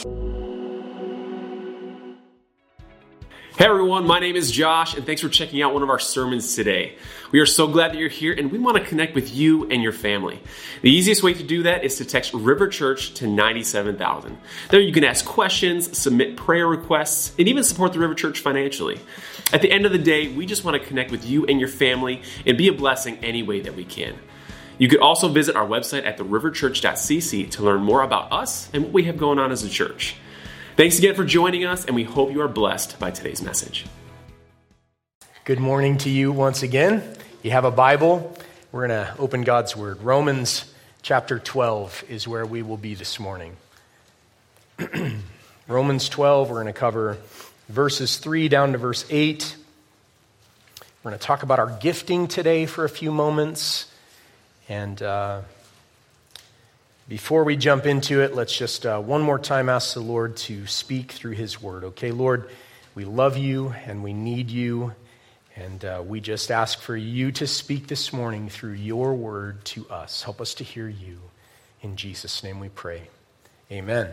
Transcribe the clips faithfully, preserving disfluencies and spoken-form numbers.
Hey everyone, my name is Josh, and thanks for checking out one of our sermons today. We are so glad that you're here, and we want to connect with you and your family. The easiest way to do that is to text River Church to ninety-seven thousand. There you can ask questions, submit prayer requests, and even support the River Church financially. At the end of the day, we just want to connect with you and your family and be a blessing any way that we can. You could also visit our website at the river church dot c c to learn more about us and what we have going on as a church. Thanks again for joining us, and we hope you are blessed by today's message. Good morning to you once again. You have a Bible. We're going to open God's Word. Romans chapter twelve is where we will be this morning. Romans twelve, we're going to cover verses three down to verse eight. We're going to talk about our gifting today for a few moments. And uh, before we jump into it, let's just uh, one more time ask the Lord to speak through His Word. Okay, Lord, we love you and we need you. And uh, we just ask for you to speak this morning through your Word to us. Help us to hear you. In Jesus' name we pray. Amen.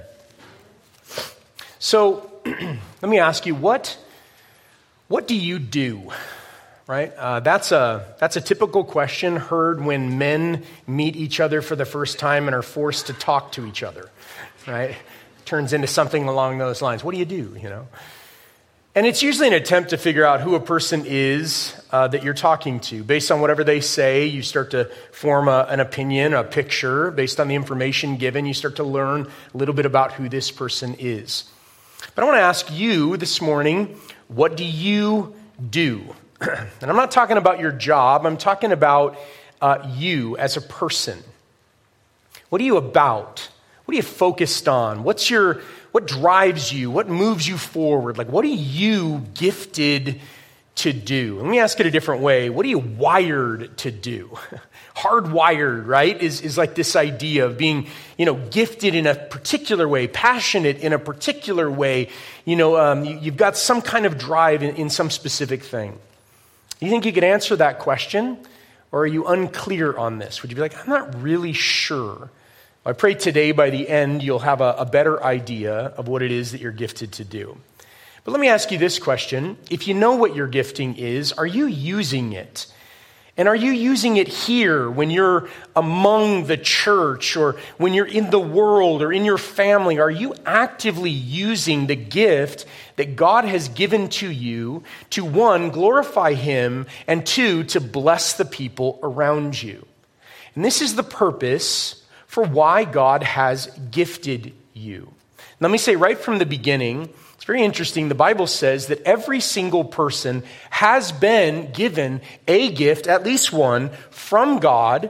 So, let me ask you, what, what do you do? Right? Uh, that's a that's a typical question heard when men meet each other for the first time and are forced to talk to each other. Right? Turns into something along those lines. What do you do? You know? And it's usually an attempt to figure out who a person is uh, that you're talking to. Based on whatever they say, you start to form a, an opinion, a picture. Based on the information given, you start to learn a little bit about who this person is. But I want to ask you this morning, what do you do? And I'm not talking about your job. I'm talking about uh, you as a person. What are you about? What are you focused on? What's your what drives you? What moves you forward? Like, what are you gifted to do? Let me ask it a different way. What are you wired to do? Hardwired, right? Is is like this idea of being, you know, gifted in a particular way, passionate in a particular way. You know, um, you, you've got some kind of drive in, in some specific thing. You think you could answer that question? Or are you unclear on this? Would you be like, I'm not really sure. I pray today by the end you'll have a, a better idea of what it is that you're gifted to do. But let me ask you this question. If you know what your gifting is, are you using it? And are you using it here when you're among the church or when you're in the world or in your family? Are you actively using the gift that God has given to you to, one, glorify Him, and two, to bless the people around you? And this is the purpose for why God has gifted you. Let me say right from the beginning, it's very interesting. The Bible says that every single person has been given a gift, at least one, from God,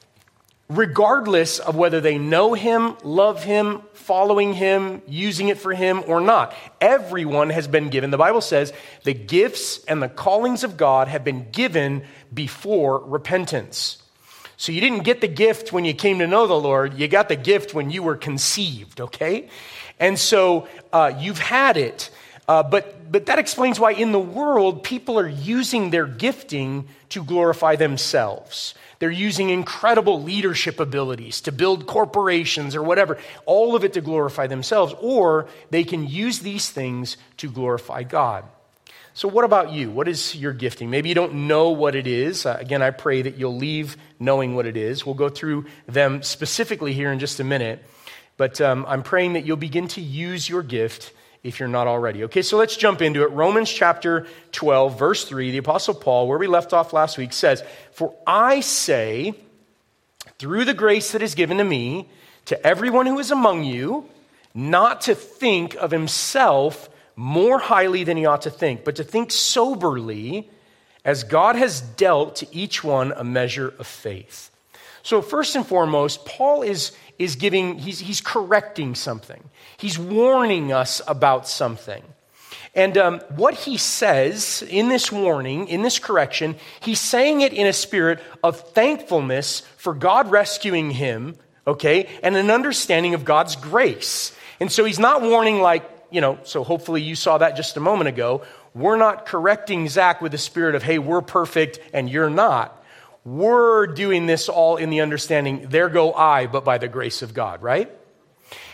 regardless of whether they know Him, love Him, following Him, using it for Him or not. Everyone has been given. The Bible says the gifts and the callings of God have been given before repentance. So you didn't get the gift when you came to know the Lord. You got the gift when you were conceived, okay? And so uh, you've had it, uh, but but that explains why in the world people are using their gifting to glorify themselves. They're using incredible leadership abilities to build corporations or whatever, all of it to glorify themselves, or they can use these things to glorify God. So what about you? What is your gifting? Maybe you don't know what it is. Uh, again, I pray that you'll leave knowing what it is. We'll go through them specifically here in just a minute. But um, I'm praying that you'll begin to use your gift if you're not already. Okay, so let's jump into it. Romans chapter twelve, verse three, the Apostle Paul, where we left off last week, says, "For I say, through the grace that is given to me, to everyone who is among you, not to think of himself more highly than he ought to think, but to think soberly, as God has dealt to each one a measure of faith." So first and foremost, Paul is, is giving, he's, he's correcting something. He's warning us about something. And um, what he says in this warning, in this correction, he's saying it in a spirit of thankfulness for God rescuing him, okay, and an understanding of God's grace. And so he's not warning like, you know, so hopefully you saw that just a moment ago. We're not correcting Zach with the spirit of, hey, we're perfect and you're not. We're doing this all in the understanding, there go I, but by the grace of God, right?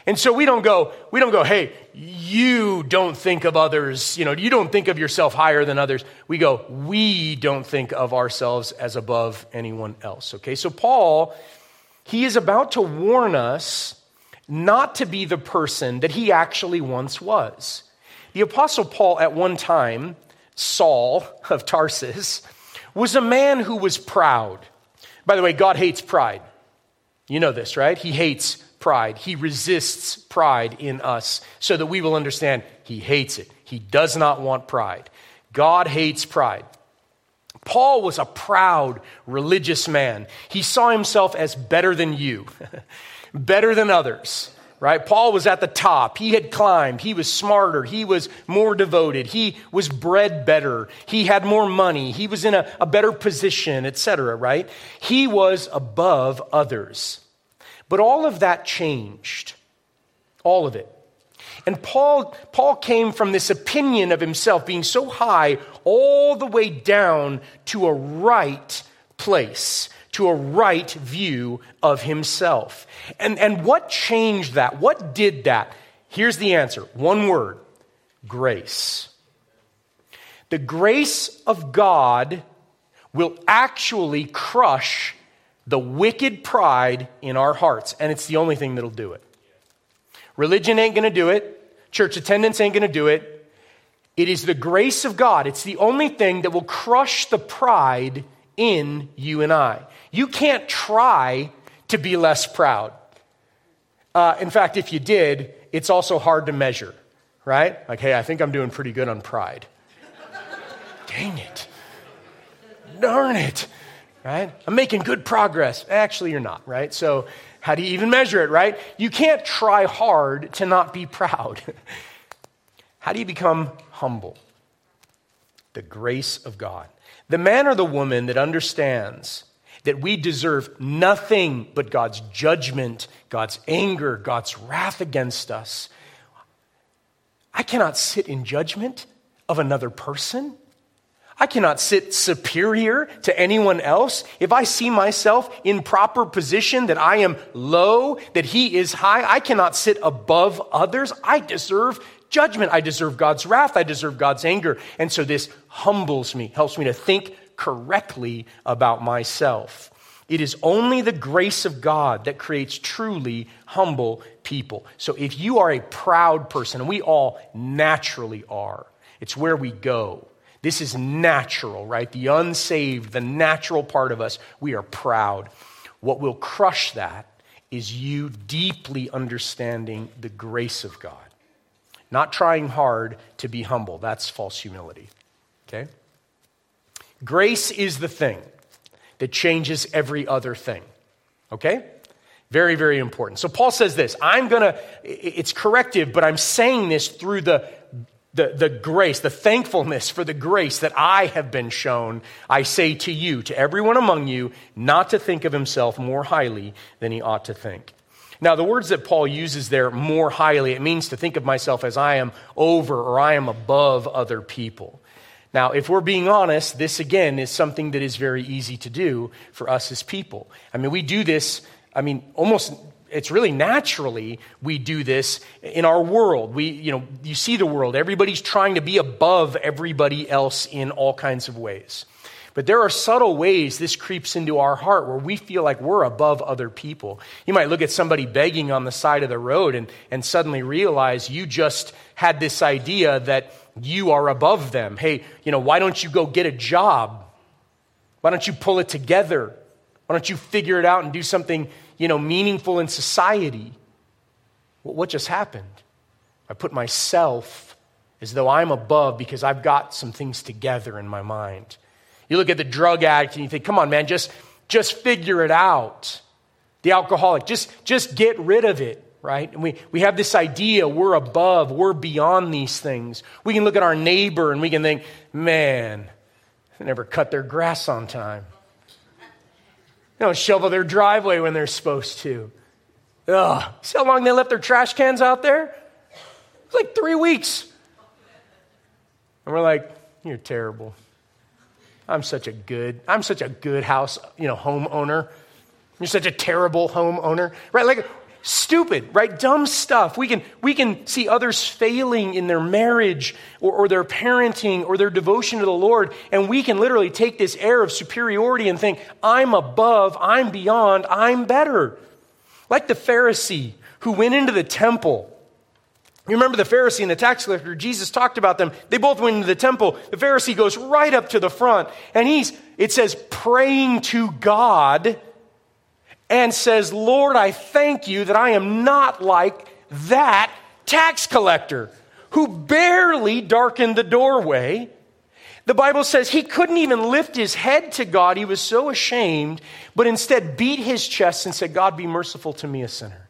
And so we don't go, we don't go, hey, you don't think of others, you know, you don't think of yourself higher than others. We go, we don't think of ourselves as above anyone else. Okay, so Paul, he is about to warn us not to be the person that he actually once was. The Apostle Paul at one time, Saul of Tarsus, was a man who was proud. By the way, God hates pride. You know this, right? He hates pride. He resists pride in us so that we will understand he hates it. He does not want pride. God hates pride. Paul was a proud religious man. He saw himself as better than you, better than others, right? Paul was at the top. He had climbed. He was smarter. He was more devoted. He was bred better. He had more money. He was in a, a better position, et cetera, right? He was above others. But all of that changed. All of it. And Paul, Paul came from this opinion of himself being so high all the way down to a right place, to a right view of himself. And, and what changed that? What did that? Here's the answer. One word. Grace. The grace of God will actually crush the wicked pride in our hearts. And it's the only thing that'll do it. Religion ain't going to do it. Church attendance ain't going to do it. It is the grace of God. It's the only thing that will crush the pride in you and I. You can't try to be less proud. Uh, in fact, if you did, it's also hard to measure, right? Like, hey, I think I'm doing pretty good on pride. Dang it. Darn it. Right? I'm making good progress. Actually, you're not, right? So how do you even measure it, right? You can't try hard to not be proud. How do you become humble? The grace of God. The man or the woman that understands that we deserve nothing but God's judgment, God's anger, God's wrath against us. I cannot sit in judgment of another person. I cannot sit superior to anyone else. If I see myself in proper position, that I am low, that he is high, I cannot sit above others. I deserve judgment. I deserve God's wrath. I deserve God's anger. And so this humbles me, helps me to think correctly about myself. It is only the grace of God that creates truly humble people. So if you are a proud person, and we all naturally are, it's where we go. This is natural, right? The unsaved, the natural part of us, we are proud. What will crush that is you deeply understanding the grace of God. Not trying hard to be humble. That's false humility, okay? Grace is the thing that changes every other thing, okay? Very, very important. So Paul says this, I'm going to, it's corrective, but I'm saying this through the The, the grace, the thankfulness for the grace that I have been shown, I say to you, to everyone among you, not to think of himself more highly than he ought to think. Now, the words that Paul uses there, more highly, it means to think of myself as I am over or I am above other people. Now, if we're being honest, this again is something that is very easy to do for us as people. I mean, we do this, I mean, almost... It's really naturally we do this in our world. We, you know, you see the world. Everybody's trying to be above everybody else in all kinds of ways. But there are subtle ways this creeps into our heart where we feel like we're above other people. You might look at somebody begging on the side of the road and, and suddenly realize you just had this idea that you are above them. Hey, you know, why don't you go get a job? Why don't you pull it together? Why don't you figure it out and do something, you know, meaningful in society? Well, what just happened? I put myself as though I'm above because I've got some things together in my mind. You look at the drug addict and you think, come on, man, just, just figure it out. The alcoholic, just, just get rid of it, right? And we, we have this idea we're above, we're beyond these things. We can look at our neighbor and we can think, man, they never cut their grass on time. They don't shovel their driveway when they're supposed to. Ugh. See how long they left their trash cans out there? It's like three weeks. And we're like, you're terrible. I'm such a good, I'm such a good house, you know, homeowner. You're such a terrible homeowner. Right? Like, Stupid, right? Dumb stuff. We can, we can see others failing in their marriage or, or their parenting or their devotion to the Lord, and we can literally take this air of superiority and think, I'm above, I'm beyond, I'm better. Like the Pharisee who went into the temple. You remember the Pharisee and the tax collector, Jesus talked about them. They both went into the temple. The Pharisee goes right up to the front, and he's, it says, praying to God, and says, Lord, I thank you that I am not like that tax collector who barely darkened the doorway. The Bible says he couldn't even lift his head to God. He was so ashamed, but instead beat his chest and said, God, be merciful to me, a sinner.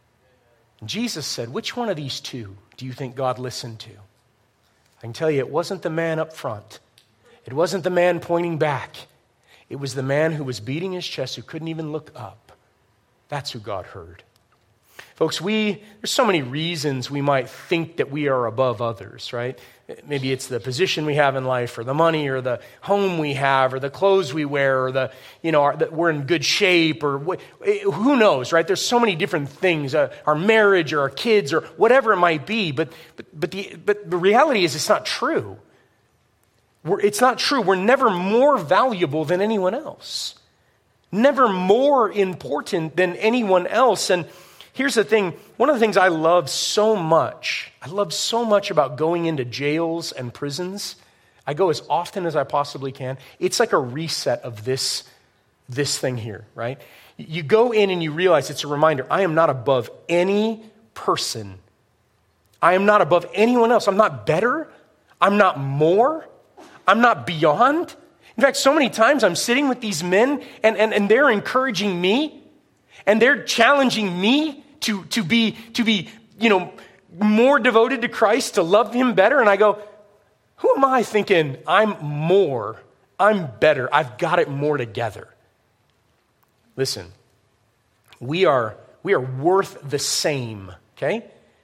And Jesus said, which one of these two do you think God listened to? I can tell you, it wasn't the man up front. It wasn't the man pointing back. It was the man who was beating his chest, who couldn't even look up. That's who God heard. Folks, we there's so many reasons we might think that we are above others, right? Maybe it's the position we have in life, or the money, or the home we have, or the clothes we wear, or the, you know, our, that we're in good shape, or what, who knows, right? There's so many different things, uh, our marriage, or our kids, or whatever it might be. But but but the but the reality is, it's not true. We're, it's not true. We're never more valuable than anyone else. Never more important than anyone else. And here's the thing. One of the things I love so much, I love so much about going into jails and prisons. I go as often as I possibly can. It's like a reset of this, this thing here, right? You go in and you realize it's a reminder. I am not above any person. I am not above anyone else. I'm not better. I'm not more. I'm not beyond. In fact, so many times I'm sitting with these men and, and, and they're encouraging me and they're challenging me to, to be, to be, you know, more devoted to Christ, to love him better. And I go, who am I thinking I'm more, I'm better, I've got it more together? Listen, we are, we are worth the same, okay?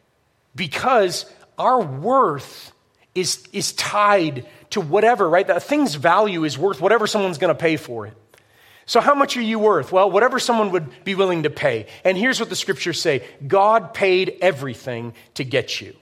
Because our worth is, is tied to whatever, right? That thing's value is worth whatever someone's going to pay for it. So how much are you worth? Well, whatever someone would be willing to pay. And here's what the scriptures say. God paid everything to get you.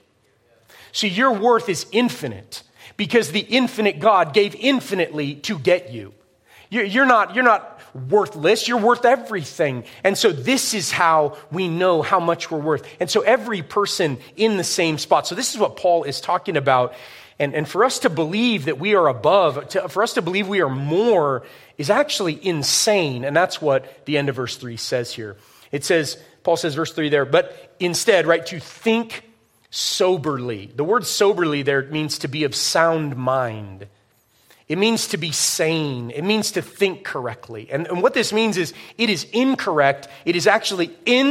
So your worth is infinite because the infinite God gave infinitely to get you. You're not, you're not worthless. You're worth everything. And so this is how we know how much we're worth. And so every person in the same spot. So this is what Paul is talking about. And, and for us to believe that we are above, to, for us to believe we are more, is actually insane. And that's what the end of verse three says here. It says, Paul says, verse three there, but instead, right, to think soberly. The word soberly there means to be of sound mind. It means to be sane. It means to think correctly. And, and what this means is it is incorrect. It is actually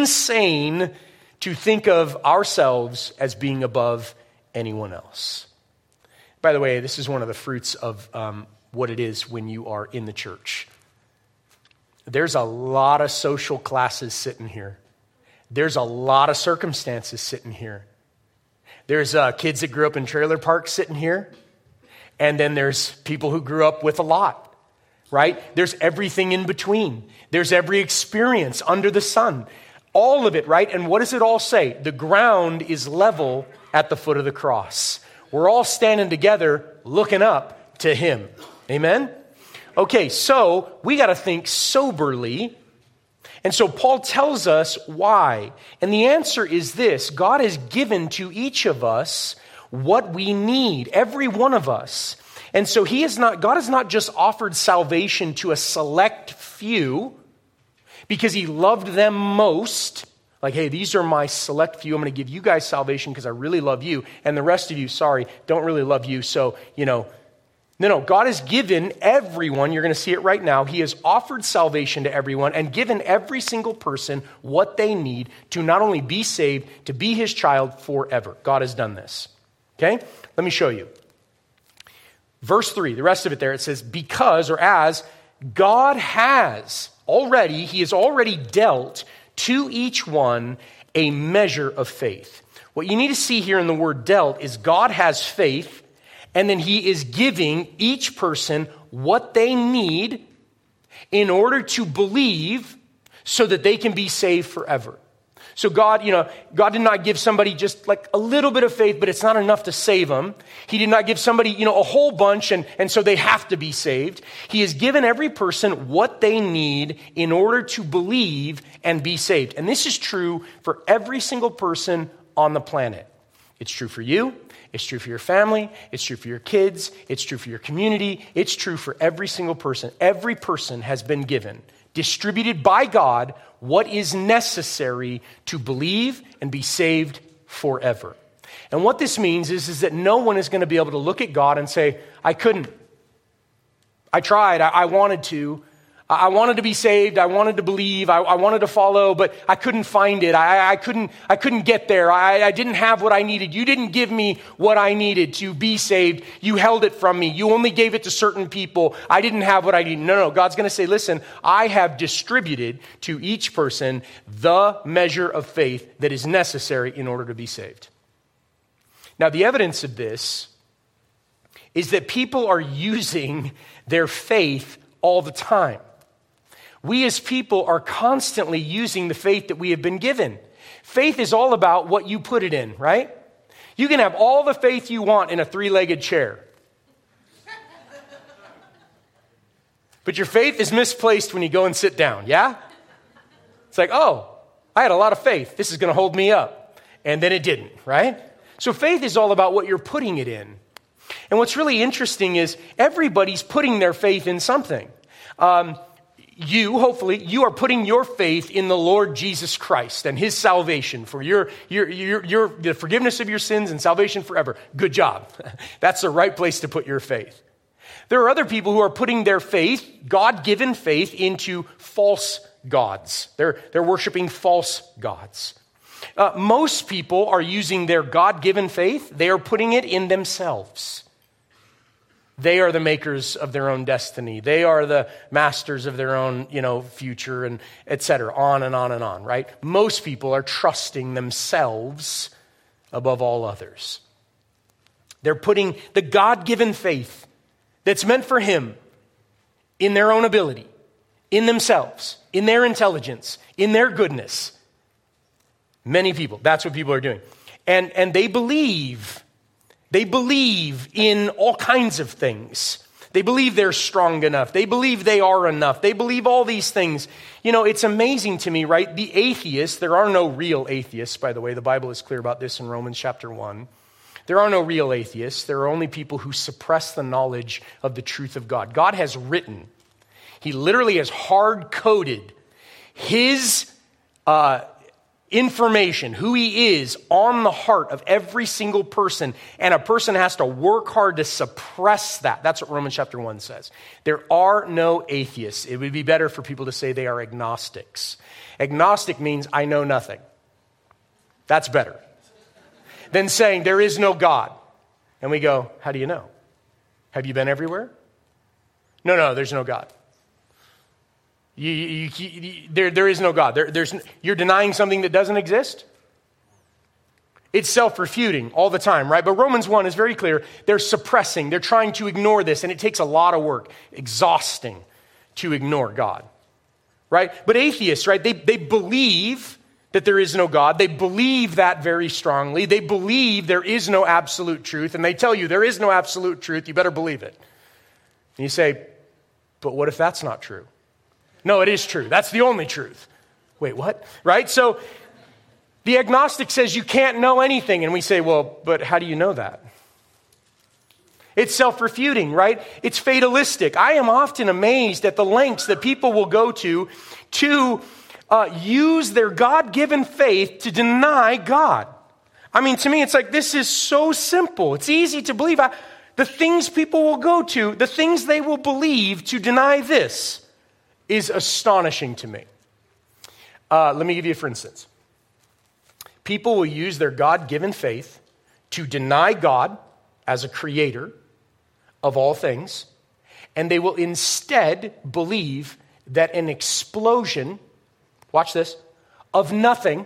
insane to think of ourselves as being above anyone else. By the way, this is one of the fruits of um, what it is when you are in the church. There's a lot of social classes sitting here. There's a lot of circumstances sitting here. There's uh, kids that grew up in trailer parks sitting here. And then there's people who grew up with a lot, right? There's everything in between. There's every experience under the sun. All of it, right? And what does it all say? The ground is level at the foot of the cross. We're all standing together looking up to him. Amen? Okay, so we got to think soberly. And so Paul tells us why. And the answer is this. God has given to each of us what we need, every one of us. And so he is not, God has not just offered salvation to a select few because he loved them most. Like, hey, these are my select few. I'm going to give you guys salvation because I really love you. And the rest of you, sorry, don't really love you. So, you know, no, no. God has given everyone, you're going to see it right now. He has offered salvation to everyone and given every single person what they need to not only be saved, to be his child forever. God has done this. Okay? Let me show you. Verse three, the rest of it there, it says, because or as God has already, he has already dealt to each one a measure of faith. What you need to see here in the word dealt is God has faith, and then he is giving each person what they need in order to believe so that they can be saved forever. So God, you know, God did not give somebody just like a little bit of faith, but it's not enough to save them. He did not give somebody, you know, a whole bunch and, and so they have to be saved. He has given every person what they need in order to believe and be saved. And this is true for every single person on the planet. It's true for you. It's true for your family. It's true for your kids. It's true for your community. It's true for every single person. Every person has been given, distributed by God, what is necessary to believe and be saved forever. And what this means is, is that no one is going to be able to look at God and say, I couldn't. I tried. I, I wanted to. I wanted to be saved. I wanted to believe. I, I wanted to follow, but I couldn't find it. I, I couldn't. I couldn't get there. I, I didn't have what I needed. You didn't give me what I needed to be saved. You held it from me. You only gave it to certain people. I didn't have what I needed. No, no. God's going to say, listen, I have distributed to each person the measure of faith that is necessary in order to be saved. Now, the evidence of this is that people are using their faith all the time. We as people are constantly using the faith that we have been given. Faith is all about what you put it in, right? You can have all the faith you want in a three-legged chair. But your faith is misplaced when you go and sit down, yeah? It's like, oh, I had a lot of faith. This is going to hold me up. And then it didn't, right? So faith is all about what you're putting it in. And what's really interesting is everybody's putting their faith in something. Um, You, hopefully, you are putting your faith in the Lord Jesus Christ and his salvation for your, your, your, your, the forgiveness of your sins and salvation forever. Good job. That's the right place to put your faith. There are other people who are putting their faith, God-given faith, into false gods. They're, they're worshiping false gods. Uh, most people are using their God-given faith. They are putting it in themselves. They are the makers of their own destiny. They are the masters of their own, you know, future, and et cetera, on and on and on, right? Most people are trusting themselves above all others. They're putting the God-given faith that's meant for him in their own ability, in themselves, in their intelligence, in their goodness. Many people, that's what people are doing. And, and they believe... They believe in all kinds of things. They believe they're strong enough. They believe they are enough. They believe all these things. You know, it's amazing to me, right? The atheists, there are no real atheists, by the way. The Bible is clear about this in Romans chapter one. There are no real atheists. There are only people who suppress the knowledge of the truth of God. God has written. He literally has hard-coded his uh information, who he is, on the heart of every single person, and a person has to work hard to suppress that. That's what Romans chapter one says. There are no atheists. It would be better for people to say they are agnostics. Agnostic means I know nothing. That's better than saying there is no God. And we go, how do you know? Have you been everywhere? No, no, there's no God. You, you, you, there, there is no God. There, there's, you're denying something that doesn't exist? It's self-refuting all the time, right? But Romans one is very clear. They're suppressing. They're trying to ignore this, and it takes a lot of work. Exhausting to ignore God, right? But atheists, right, they, they believe that there is no God. They believe that very strongly. They believe there is no absolute truth, and they tell you there is no absolute truth. You better believe it. And you say, but what if that's not true? No, it is true. That's the only truth. Wait, what? Right? So the agnostic says you can't know anything. And we say, well, but how do you know that? It's self-refuting, right? It's fatalistic. I am often amazed at the lengths that people will go to to uh, use their God-given faith to deny God. I mean, to me, it's like, this is so simple. It's easy to believe. I, the things people will go to, the things they will believe to deny this, is astonishing to me. Uh, let me give you, for instance. People will use their God-given faith to deny God as a creator of all things, and they will instead believe that an explosion, watch this, of nothing,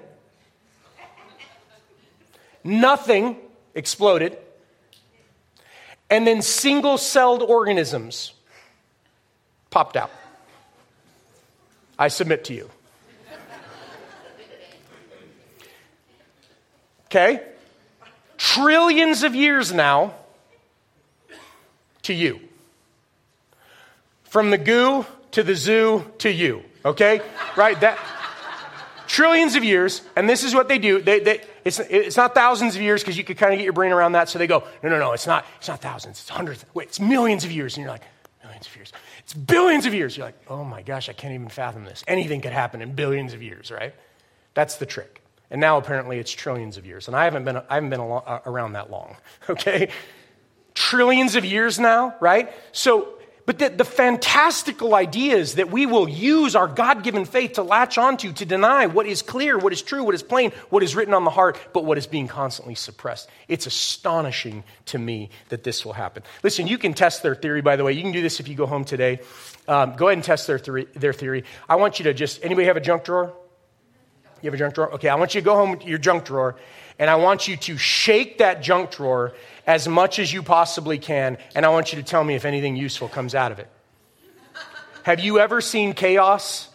nothing exploded, and then single-celled organisms popped out. I submit to you. okay? Trillions of years now to you. From the goo to the zoo to you, okay? Right? That trillions of years, and this is what they do. They, they, it's, it's not thousands of years because you could kind of get your brain around that. So they go, no, no, no, it's not, it's not thousands, it's hundreds. Wait, it's millions of years. And you're like, millions of years. It's billions of years. You're like, oh my gosh, I can't even fathom this. Anything could happen in billions of years, right? That's the trick. And now apparently it's trillions of years. And I haven't been, I haven't been along, uh, around that long, okay? Trillions of years now, right? So, but the, the fantastical idea is that we will use our God-given faith to latch onto, to deny what is clear, what is true, what is plain, what is written on the heart, but what is being constantly suppressed. It's astonishing to me that this will happen. Listen, you can test their theory, by the way. You can do this if you go home today. Um, go ahead and test their theory, their theory. I want you to just, anybody have a junk drawer? You have a junk drawer? Okay, I want you to go home to your junk drawer, and I want you to shake that junk drawer as much as you possibly can, and I want you to tell me if anything useful comes out of it. Have you ever seen chaos,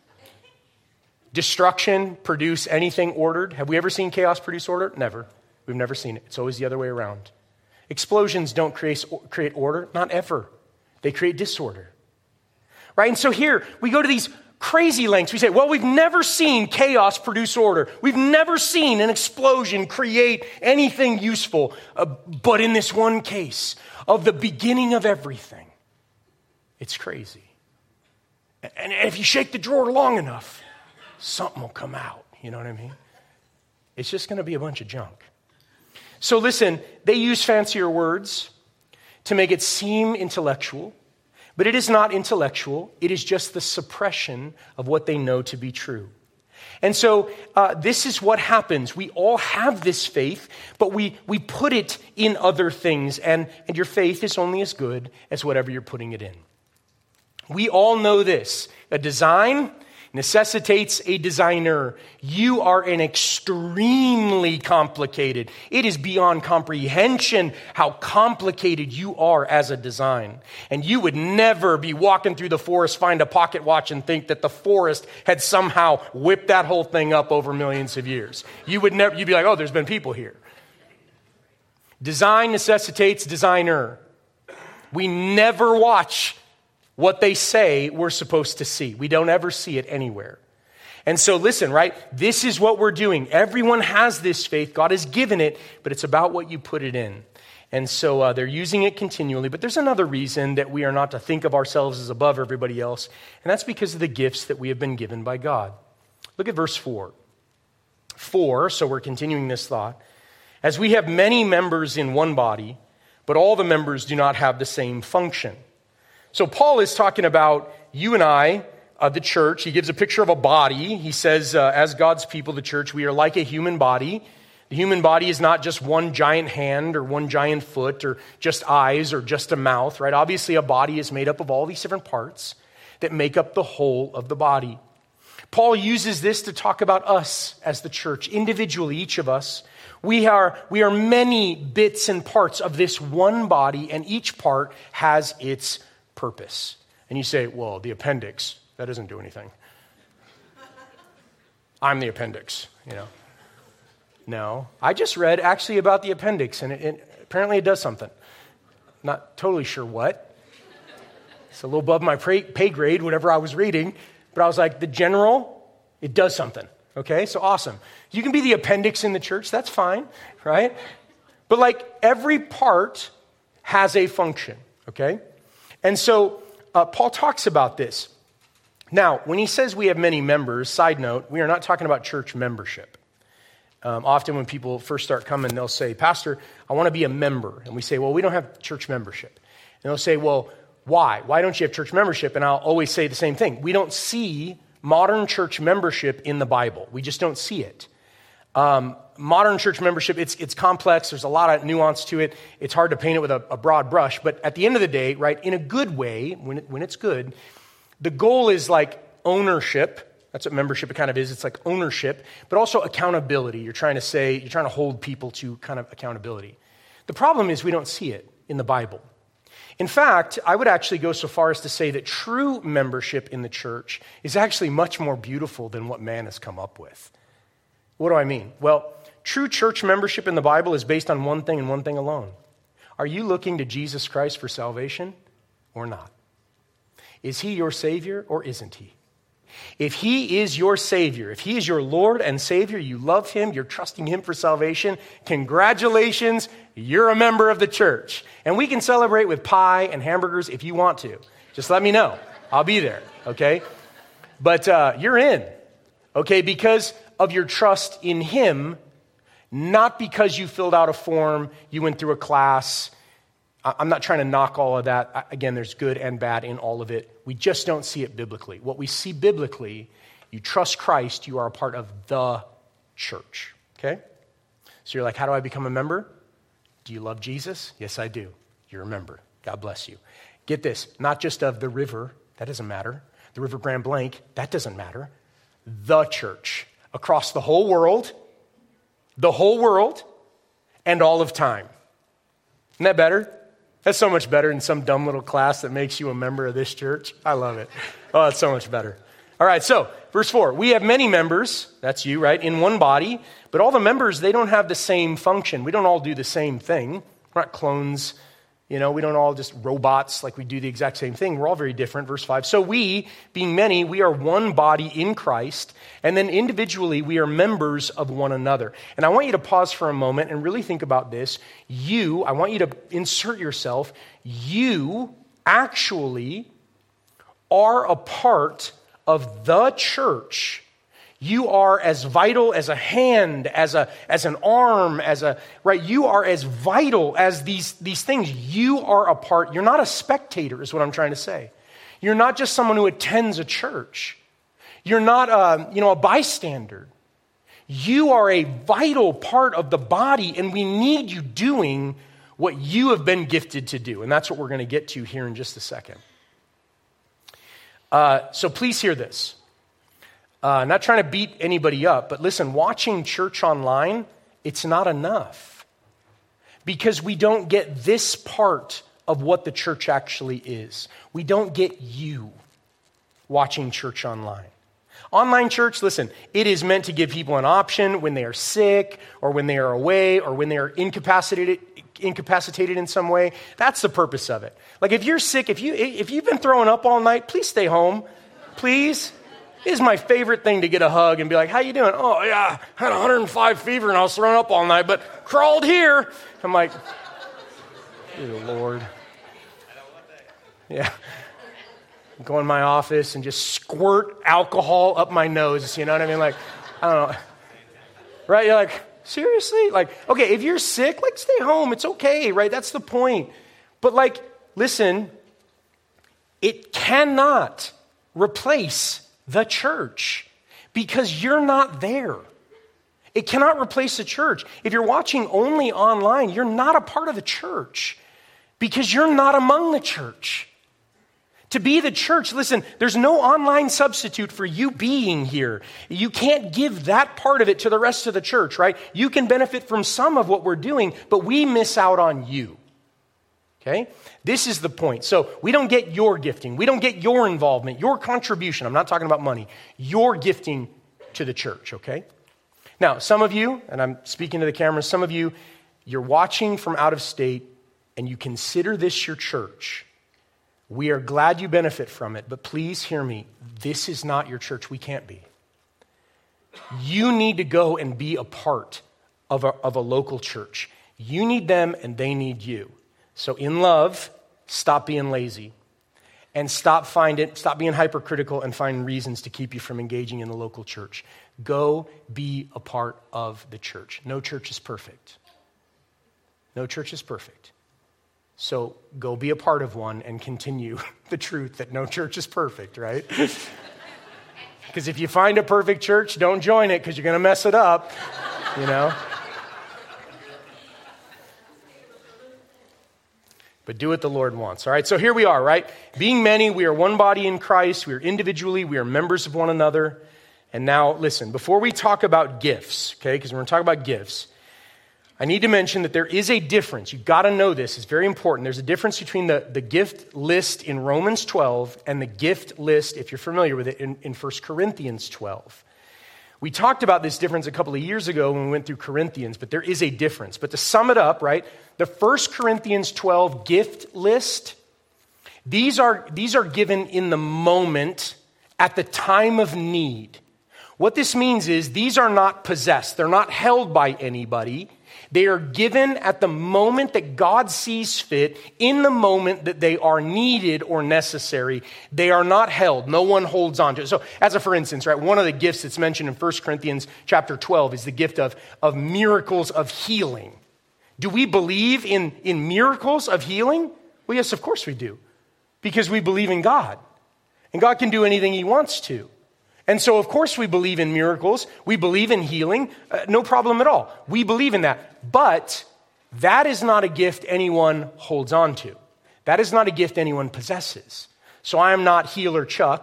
destruction produce anything ordered? Have we ever seen chaos produce order? Never. We've never seen it. It's always the other way around. Explosions don't create, create order, not ever. They create disorder. Right? And so here, we go to these crazy lengths. We say, well, we've never seen chaos produce order. We've never seen an explosion create anything useful. Uh, but in this one case of the beginning of everything, it's crazy. And if you shake the drawer long enough, something will come out. You know what I mean? It's just going to be a bunch of junk. So listen, they use fancier words to make it seem intellectual. But it is not intellectual. It is just the suppression of what they know to be true. And so uh, this is what happens. We all have this faith, but we, we put it in other things. And, and your faith is only as good as whatever you're putting it in. We all know this. A design necessitates a designer. You are an extremely complicated. It is beyond comprehension how complicated you are as a design. And you would never be walking through the forest, find a pocket watch, and think that the forest had somehow whipped that whole thing up over millions of years. You would never, you'd be like, oh, there's been people here. Design necessitates designer. We never watch what they say we're supposed to see. We don't ever see it anywhere. And so listen, right? This is what we're doing. Everyone has this faith. God has given it, but it's about what you put it in. And so uh, they're using it continually. But there's another reason that we are not to think of ourselves as above everybody else, and that's because of the gifts that we have been given by God. Look at verse four. Four, so we're continuing this thought. As we have many members in one body, but all the members do not have the same function. So Paul is talking about you and I, uh, the church. He gives a picture of a body. He says, uh, as God's people, the church, we are like a human body. The human body is not just one giant hand or one giant foot or just eyes or just a mouth, right? Obviously, a body is made up of all these different parts that make up the whole of the body. Paul uses this to talk about us as the church, individually, each of us. We are, we are many bits and parts of this one body, and each part has its purpose. And you say, well, the appendix, that doesn't do anything. I'm the appendix, you know. No, I just read actually about the appendix, and it, it, apparently it does something. Not totally sure what. It's a little above my pay, pay grade, whatever I was reading, but I was like, the general, it does something. Okay, so awesome. You can be the appendix in the church, that's fine, right? But like every part has a function, okay? And so uh, Paul talks about this. Now, when he says we have many members, side note, we are not talking about church membership. Um, often when people first start coming, they'll say, Pastor, I want to be a member. And we say, well, we don't have church membership. And they'll say, well, why? Why don't you have church membership? And I'll always say the same thing. We don't see modern church membership in the Bible. We just don't see it. Um, modern church membership, it's it's complex. There's a lot of nuance to it. It's hard to paint it with a, a broad brush. But at the end of the day, right, in a good way, when it, when it's good, the goal is like ownership. That's what membership kind of is. It's like ownership, but also accountability. You're trying to say, you're trying to hold people to kind of accountability. The problem is we don't see it in the Bible. In fact, I would actually go so far as to say that true membership in the church is actually much more beautiful than what man has come up with. What do I mean? Well, true church membership in the Bible is based on one thing and one thing alone. Are you looking to Jesus Christ for salvation or not? Is he your Savior or isn't he? If he is your Savior, if he is your Lord and Savior, you love him, you're trusting him for salvation, congratulations, you're a member of the church. And we can celebrate with pie and hamburgers if you want to. Just let me know. I'll be there, okay? But uh, you're in, okay, because of your trust in him, not because you filled out a form, you went through a class. I'm not trying to knock all of that. Again, there's good and bad in all of it. We just don't see it biblically. What we see biblically, you trust Christ, you are a part of the church, okay? So you're like, how do I become a member? Do you love Jesus? Yes, I do. You're a member. God bless you. Get this, not just of the river, that doesn't matter. The River Grand Blanc, that doesn't matter. The church, across the whole world, the whole world, and all of time. Isn't that better? That's so much better than some dumb little class that makes you a member of this church. I love it. Oh, that's so much better. All right, so verse four, we have many members, that's you, right, in one body, but all the members, they don't have the same function. We don't all do the same thing. We're not clones, you know, we don't all just robots like we do the exact same thing. We're all very different. Verse five, so we, being many, we are one body in Christ, and then individually we are members of one another. And I want you to pause for a moment and really think about this. You, I want you to insert yourself, you actually are a part of the church. You are as vital as a hand, as a as an arm, as a right. You are as vital as these these things. You are a part. You're not a spectator, is what I'm trying to say. You're not just someone who attends a church. You're not a you know a bystander. You are a vital part of the body, and we need you doing what you have been gifted to do, and that's what we're going to get to here in just a second. Uh, so please hear this. Uh, not trying to beat anybody up, but listen, watching church online, it's not enough. Because we don't get this part of what the church actually is. We don't get you watching church online. Online church, listen, it is meant to give people an option when they are sick or when they are away or when they are incapacitated incapacitated in some way. That's the purpose of it. Like if you're sick, if you if you've been throwing up all night, please stay home. Please. It is my favorite thing to get a hug and be like, how you doing? Oh, yeah, I had one hundred five fever and I was thrown up all night, but crawled here. I'm like, dear Lord. Yeah. Go in my office and just squirt alcohol up my nose. You know what I mean? Like, I don't know. Right? You're like, seriously? Like, okay, if you're sick, like, stay home. It's okay, right? That's the point. But, like, listen, it cannot replace the church because you're not there. It cannot replace the church. If you're watching only online, you're not a part of the church because you're not among the church. To be the church, listen, there's no online substitute for you being here. You can't give that part of it to the rest of the church, right? You can benefit from some of what we're doing, but we miss out on you. Okay? This is the point. So we don't get your gifting. We don't get your involvement, your contribution. I'm not talking about money. Your gifting to the church, okay? Now, some of you, and I'm speaking to the camera, some of you, you're watching from out of state and you consider this your church. We are glad you benefit from it, but please hear me. This is not your church. We can't be. You need to go and be a part of a, of a local church. You need them and they need you. So in love, stop being lazy and stop find it, stop being hypercritical and find reasons to keep you from engaging in the local church. Go be a part of the church. No church is perfect. No church is perfect. So go be a part of one and continue the truth that no church is perfect, right? Because if you find a perfect church, don't join it because you're going to mess it up, you know? But do what the Lord wants. All right, so here we are, right? Being many, we are one body in Christ. We are individually, we are members of one another. And now, listen, before we talk about gifts, okay, because we're going to talk about gifts, I need to mention that there is a difference. You've got to know this. It's very important. There's a difference between the, the gift list in Romans twelve and the gift list, if you're familiar with it, in, in First Corinthians twelve. We talked about this difference a couple of years ago when we went through Corinthians, but there is a difference. But to sum it up, right, the First Corinthians twelve gift list, these are, these are given in the moment at the time of need. What this means is these are not possessed. They're not held by anybody. They are given at the moment that God sees fit, in the moment that they are needed or necessary. They are not held. No one holds on to it. So as a for instance, right, one of the gifts that's mentioned in First Corinthians chapter twelve is the gift of, of miracles of healing. Do we believe in, in miracles of healing? Well, yes, of course we do. Because we believe in God. And God can do anything he wants to. And so, of course, we believe in miracles. We believe in healing. Uh, no problem at all. We believe in that. But that is not a gift anyone holds on to. That is not a gift anyone possesses. So I am not Healer Chuck,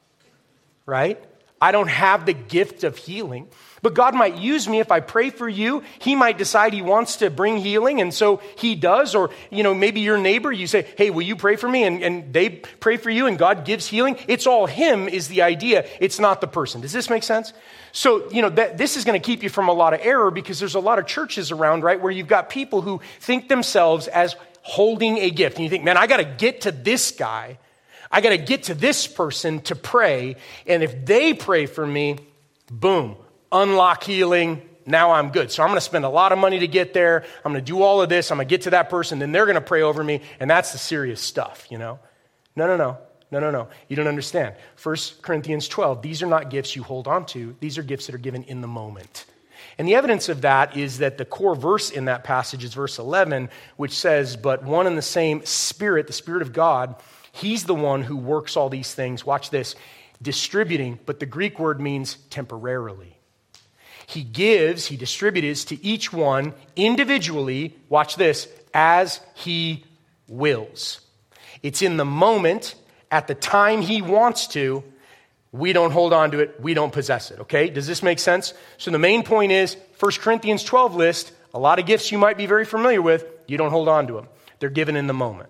right? I don't have the gift of healing. But God might use me if I pray for you. He might decide he wants to bring healing, and so he does. Or, you know, maybe your neighbor, you say, hey, will you pray for me? And, and they pray for you, and God gives healing. It's all him is the idea. It's not the person. Does this make sense? So, you know, that, this is going to keep you from a lot of error because there's a lot of churches around, right, where you've got people who think themselves as holding a gift. And you think, man, I got to get to this guy. I got to get to this person to pray. And if they pray for me, boom. Unlock healing, now I'm good. So I'm going to spend a lot of money to get there. I'm going to do all of this. I'm going to get to that person. Then they're going to pray over me. And that's the serious stuff, you know? No, no, no. No, no, no. You don't understand. First Corinthians twelve, these are not gifts you hold on to. These are gifts that are given in the moment. And the evidence of that is that the core verse in that passage is verse eleven, which says, but one and the same Spirit, the Spirit of God, he's the one who works all these things. Watch this. Distributing, but the Greek word means temporarily. He gives, he distributes to each one individually, watch this, as he wills. It's in the moment, at the time he wants to. We don't hold on to it. We don't possess it, okay? Does this make sense? So the main point is, First Corinthians twelve list, a lot of gifts you might be very familiar with, you don't hold on to them. They're given in the moment.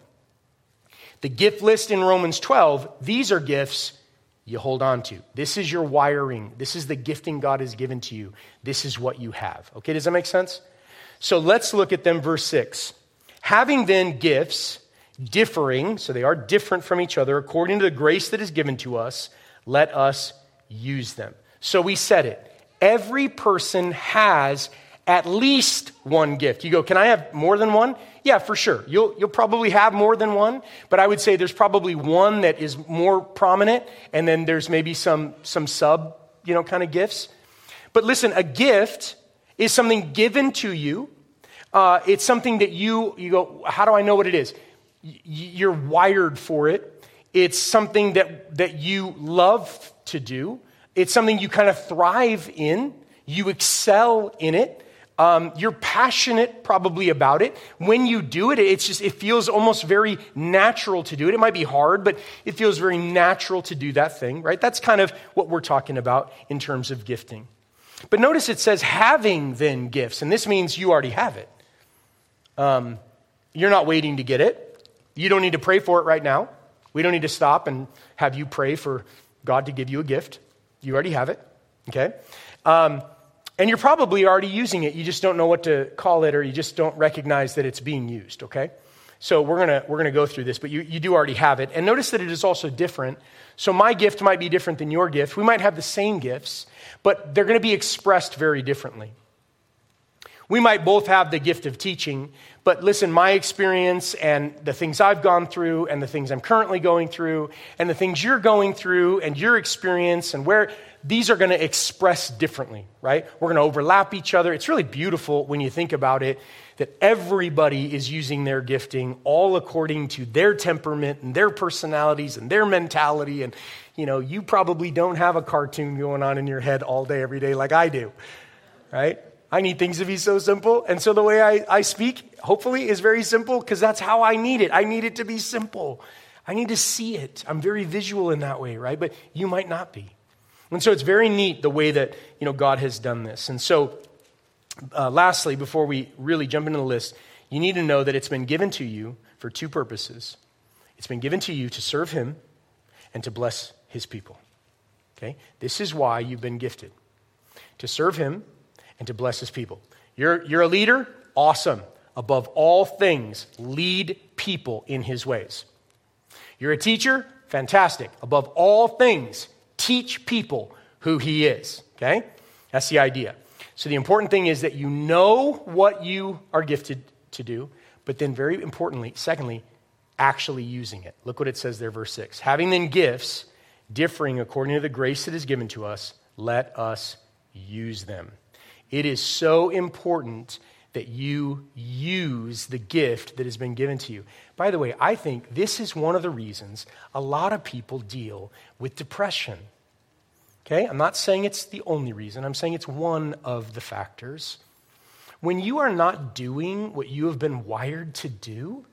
The gift list in Romans twelve, these are gifts you hold on to. This is your wiring. This is the gifting God has given to you. This is what you have. Okay, does that make sense? So let's look at them, verse six. Having then gifts differing, so they are different from each other, according to the grace that is given to us, let us use them. So we said it. Every person has at least one gift. You go, can I have more than one? Yeah, for sure. You'll you'll probably have more than one, but I would say there's probably one that is more prominent, and then there's maybe some some sub, you know, kind of gifts. But listen, a gift is something given to you. Uh, it's something that you you go, how do I know what it is? Y- you're wired for it. It's something that that you love to do. It's something you kind of thrive in. You excel in it. Um, you're passionate probably about it. When you do it, it's just, it feels almost very natural to do it. It might be hard, but it feels very natural to do that thing, right? That's kind of what we're talking about in terms of gifting. But notice it says having then gifts, and this means you already have it. Um, you're not waiting to get it. You don't need to pray for it right now. We don't need to stop and have you pray for God to give you a gift. You already have it, okay? Um, And you're probably already using it. You just don't know what to call it, or you just don't recognize that it's being used, okay? So we're gonna we're gonna go through this, but you, you do already have it. And notice that it is also different. So my gift might be different than your gift. We might have the same gifts, but they're gonna be expressed very differently. We might both have the gift of teaching, but listen, my experience and the things I've gone through and the things I'm currently going through and the things you're going through and your experience and where these are going to express differently, right? We're going to overlap each other. It's really beautiful when you think about it that everybody is using their gifting all according to their temperament and their personalities and their mentality. And, you know, you probably don't have a cartoon going on in your head all day, every day like I do, right? I need things to be so simple. And so the way I, I speak, hopefully, is very simple because that's how I need it. I need it to be simple. I need to see it. I'm very visual in that way, right? But you might not be. And so it's very neat the way that, you know, God has done this. And so uh, lastly, before we really jump into the list, you need to know that it's been given to you for two purposes. It's been given to you to serve him and to bless his people. Okay? This is why you've been gifted. to serve him and to bless his people. You're, you're a leader? Awesome. Above all things, lead people in his ways. You're a teacher? Fantastic. Above all things, teach people who he is. Okay? That's the idea. So the important thing is that you know what you are gifted to do, but then very importantly, secondly, actually using it. Look what it says there, verse six. Having then gifts differing according to the grace that is given to us, let us use them. It is so important that you use the gift that has been given to you. By the way, I think this is one of the reasons a lot of people deal with depression. Okay? I'm not saying it's the only reason. I'm saying it's one of the factors. When you are not doing what you have been wired to do,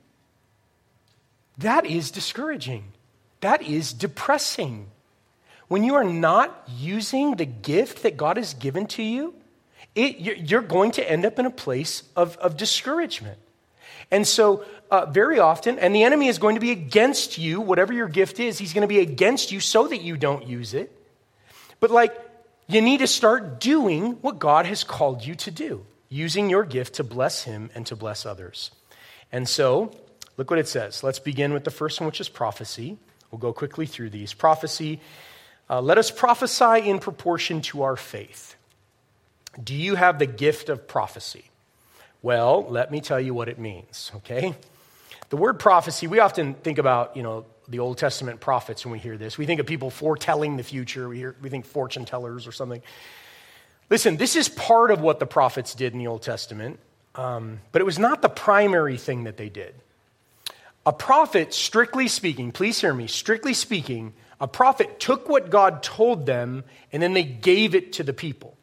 that is discouraging. That is depressing. When you are not using the gift that God has given to you, it, you're going to end up in a place of, of discouragement. And so uh, very often, and the enemy is going to be against you, whatever your gift is, he's going to be against you so that you don't use it. But like, you need to start doing what God has called you to do, using your gift to bless him and to bless others. And so, look what it says. Let's begin with the first one, which is prophecy. We'll go quickly through these. Prophecy, uh, let us prophesy in proportion to our faith. Do you have the gift of prophecy? Well, let me tell you what it means, okay? The word prophecy, we often think about, you know, the Old Testament prophets when we hear this. We think of people foretelling the future. We, hear, we think fortune tellers or something. Listen, this is part of what the prophets did in the Old Testament, um, but it was not the primary thing that they did. A prophet, strictly speaking, please hear me, strictly speaking, a prophet took what God told them and then they gave it to the people.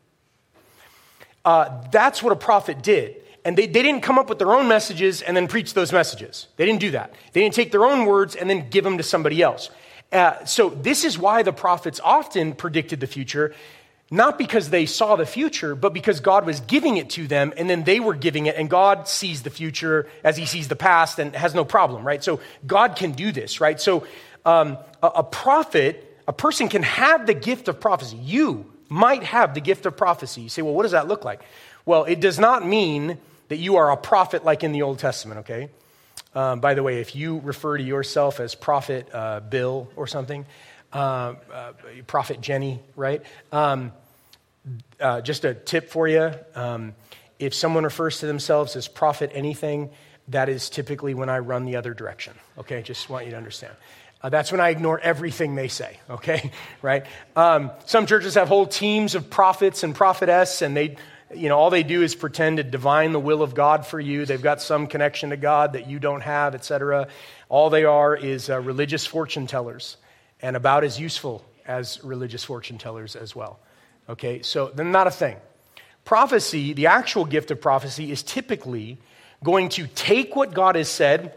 Uh, that's what a prophet did. And they, they didn't come up with their own messages and then preach those messages. They didn't do that. They didn't take their own words and then give them to somebody else. Uh, so this is why the prophets often predicted the future, not because they saw the future, but because God was giving it to them and then they were giving it, and God sees the future as he sees the past and has no problem, right? So God can do this, right? So um, a, a prophet, a person can have the gift of prophecy. You might have the gift of prophecy. You say, well, what does that look like? Well, it does not mean that you are a prophet like in the Old Testament, okay? Um, by the way, if you refer to yourself as Prophet uh, Bill or something, uh, uh, Prophet Jenny, right? Um, uh, just a tip for you. Um, if someone refers to themselves as Prophet anything, that is typically when I run the other direction, okay? Just want you to understand. Uh, that's when I ignore everything they say, okay? Right? Um, some churches have whole teams of prophets and prophetess, and they... You know, all they do is pretend to divine the will of God for you. They've got some connection to God that you don't have, et cetera. All they are is uh, religious fortune tellers, and about as useful as religious fortune tellers as well. Okay, so they're not a thing. Prophecy, the actual gift of prophecy, is typically going to take what God has said,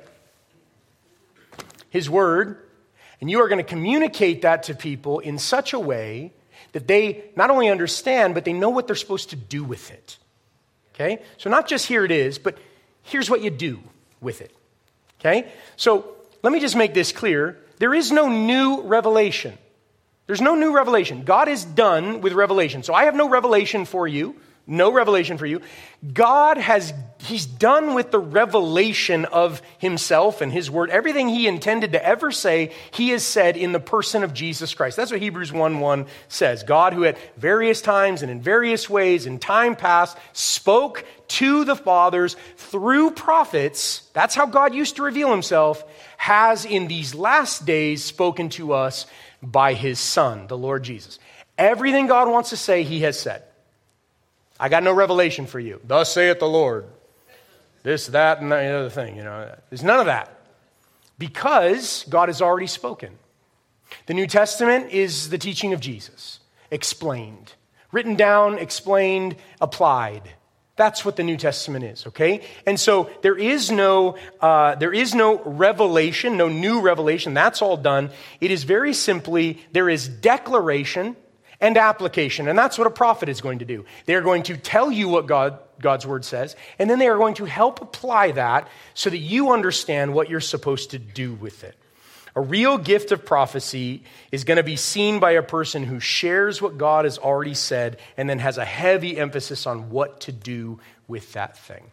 his word, and you are going to communicate that to people in such a way that they not only understand, but they know what they're supposed to do with it. Okay? So not just here it is, but here's what you do with it. Okay? So let me just make this clear. There is no new revelation. There's no new revelation. God is done with revelation. So I have no revelation for you. No revelation for you. God has, he's done with the revelation of himself and his word. Everything he intended to ever say, he has said in the person of Jesus Christ. That's what Hebrews one one says. God, who at various times and in various ways in time past spoke to the fathers through prophets, that's how God used to reveal himself, has in these last days spoken to us by his Son, the Lord Jesus. Everything God wants to say, he has said. I got no revelation for you. Thus saith the Lord. This, that, and the other thing. You know, there's none of that. Because God has already spoken. The New Testament is the teaching of Jesus. Explained. Written down, explained, applied. That's what the New Testament is, okay? And so there is no, uh, there is no revelation, no new revelation. That's all done. It is very simply, there is declaration and application. And that's what a prophet is going to do. They are going to tell you what God, God's word says, and then they are going to help apply that so that you understand what you're supposed to do with it. A real gift of prophecy is going to be seen by a person who shares what God has already said and then has a heavy emphasis on what to do with that thing.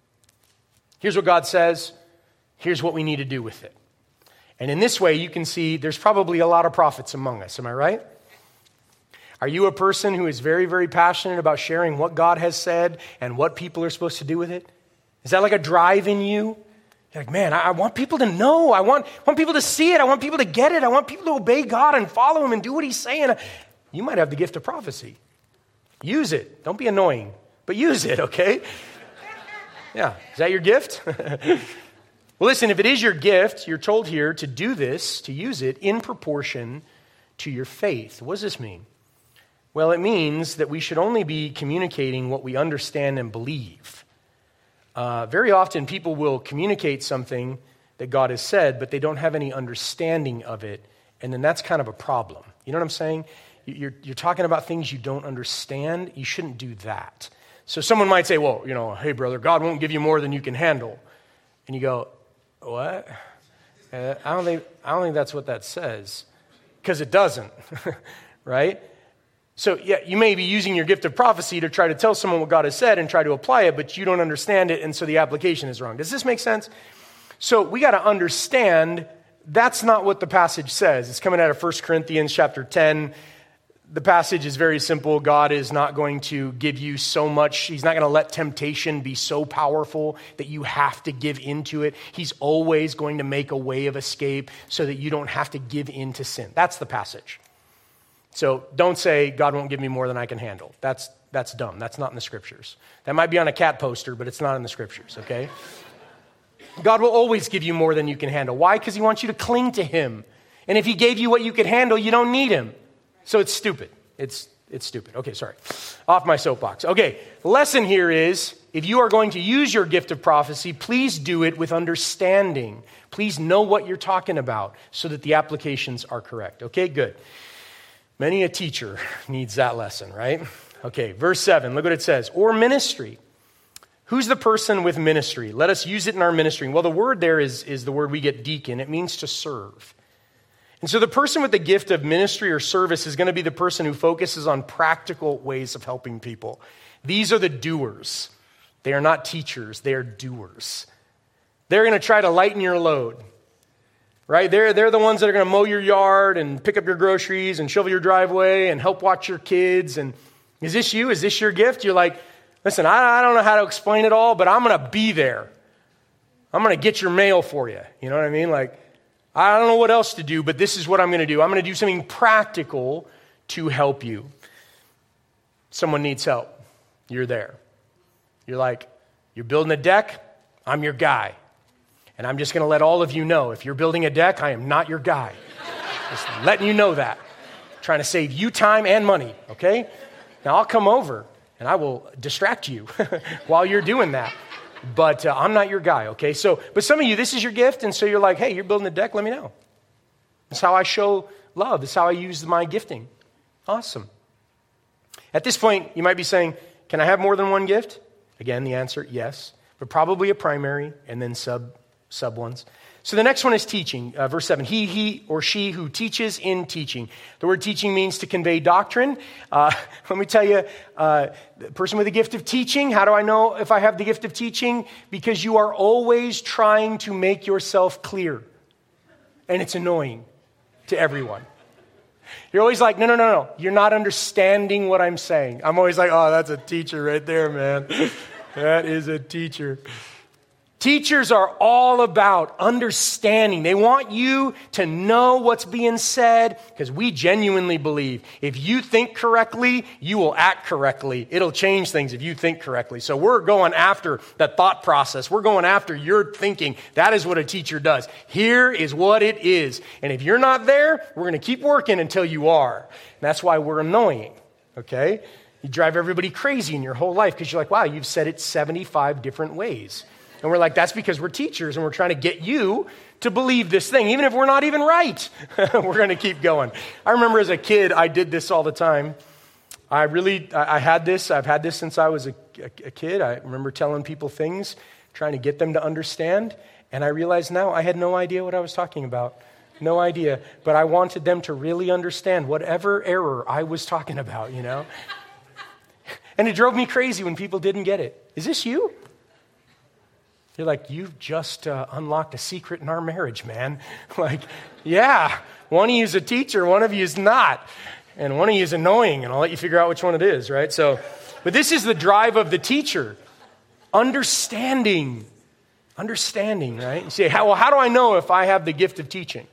Here's what God says. Here's what we need to do with it. And in this way, you can see there's probably a lot of prophets among us. Am I right? Are you a person who is very, very passionate about sharing what God has said and what people are supposed to do with it? Is that like a drive in you? You're like, man, I, I want people to know. I want, want people to see it. I want people to get it. I want people to obey God and follow him and do what he's saying. You might have the gift of prophecy. Use it. Don't be annoying, but use it, okay? Yeah. Is that your gift? Well, listen, if it is your gift, you're told here to do this, to use it in proportion to your faith. What does this mean? Well, it means that we should only be communicating what we understand and believe. Uh, very often people will communicate something that God has said, but they don't have any understanding of it, and then that's kind of a problem. You know what I'm saying? You're, you're talking about things you don't understand. You shouldn't do that. So someone might say, well, you know, hey, brother, God won't give you more than you can handle. And you go, what? Uh, I don't think, I don't think that's what that says, because it doesn't, right? So, yeah, you may be using your gift of prophecy to try to tell someone what God has said and try to apply it, but you don't understand it, and so the application is wrong. Does this make sense? So we got to understand that's not what the passage says. It's coming out of First Corinthians chapter ten. The passage is very simple. God is not going to give you so much. He's not going to let temptation be so powerful that you have to give into it. He's always going to make a way of escape so that you don't have to give in to sin. That's the passage. So don't say, God won't give me more than I can handle. That's that's dumb. That's not in the scriptures. That might be on a cat poster, but it's not in the scriptures, okay? God will always give you more than you can handle. Why? Because he wants you to cling to him. And if he gave you what you could handle, you don't need him. So it's stupid. It's it's stupid. Okay, sorry. Off my soapbox. Okay, the lesson here is, if you are going to use your gift of prophecy, please do it with understanding. Please know what you're talking about so that the applications are correct. Okay, good. Many a teacher needs that lesson, right? Okay, verse seven, look what it says. Or ministry. Who's the person with ministry? Let us use it in our ministry. Well, the word there is, is the word we get deacon. It means to serve. And so the person with the gift of ministry or service is going to be the person who focuses on practical ways of helping people. These are the doers. They are not teachers. They are doers. They're going to try to lighten your load. Right? They're, they're the ones that are going to mow your yard and pick up your groceries and shovel your driveway and help watch your kids. And is this you? Is this your gift? You're like, listen, I, I don't know how to explain it all, but I'm going to be there. I'm going to get your mail for you. You know what I mean? Like, I don't know what else to do, but this is what I'm going to do. I'm going to do something practical to help you. Someone needs help. You're there. You're like, you're building a deck. I'm your guy. And I'm just going to let all of you know, if you're building a deck, I am not your guy. Just letting you know that. Trying to save you time and money, okay? Now, I'll come over, and I will distract you while you're doing that. But uh, I'm not your guy, okay? So, but some of you, this is your gift, and so you're like, hey, you're building a deck, let me know. That's how I show love. That's how I use my gifting. Awesome. At this point, you might be saying, can I have more than one gift? Again, the answer, yes. But probably a primary, and then sub sub ones. So the next one is teaching. Uh, verse seven, he, he, or she who teaches in teaching. The word teaching means to convey doctrine. Uh, let me tell you, uh, the person with the gift of teaching, how do I know if I have the gift of teaching? Because you are always trying to make yourself clear. And it's annoying to everyone. You're always like, no, no, no, no. You're not understanding what I'm saying. I'm always like, oh, that's a teacher right there, man. That is a teacher. Teachers are all about understanding. They want you to know what's being said, because we genuinely believe if you think correctly, you will act correctly. It'll change things if you think correctly. So we're going after the thought process. We're going after your thinking. That is what a teacher does. Here is what it is. And if you're not there, we're going to keep working until you are. And that's why we're annoying, okay? You drive everybody crazy in your whole life because you're like, wow, you've said it seventy-five different ways. And we're like, that's because we're teachers and we're trying to get you to believe this thing, even if we're not even right. We're going to keep going. I remember as a kid, I did this all the time. I really, I had this. I've had this since I was a, a, a kid. I remember telling people things, trying to get them to understand. And I realize now I had no idea what I was talking about. No idea. But I wanted them to really understand whatever error I was talking about, you know? And it drove me crazy when people didn't get it. Is this you? You're like, you've just uh, unlocked a secret in our marriage, man. Like, yeah, one of you is a teacher, one of you is not. And one of you is annoying, and I'll let you figure out which one it is, right? So, but this is the drive of the teacher. Understanding. Understanding, right? You say, how, well, how do I know if I have the gift of teaching?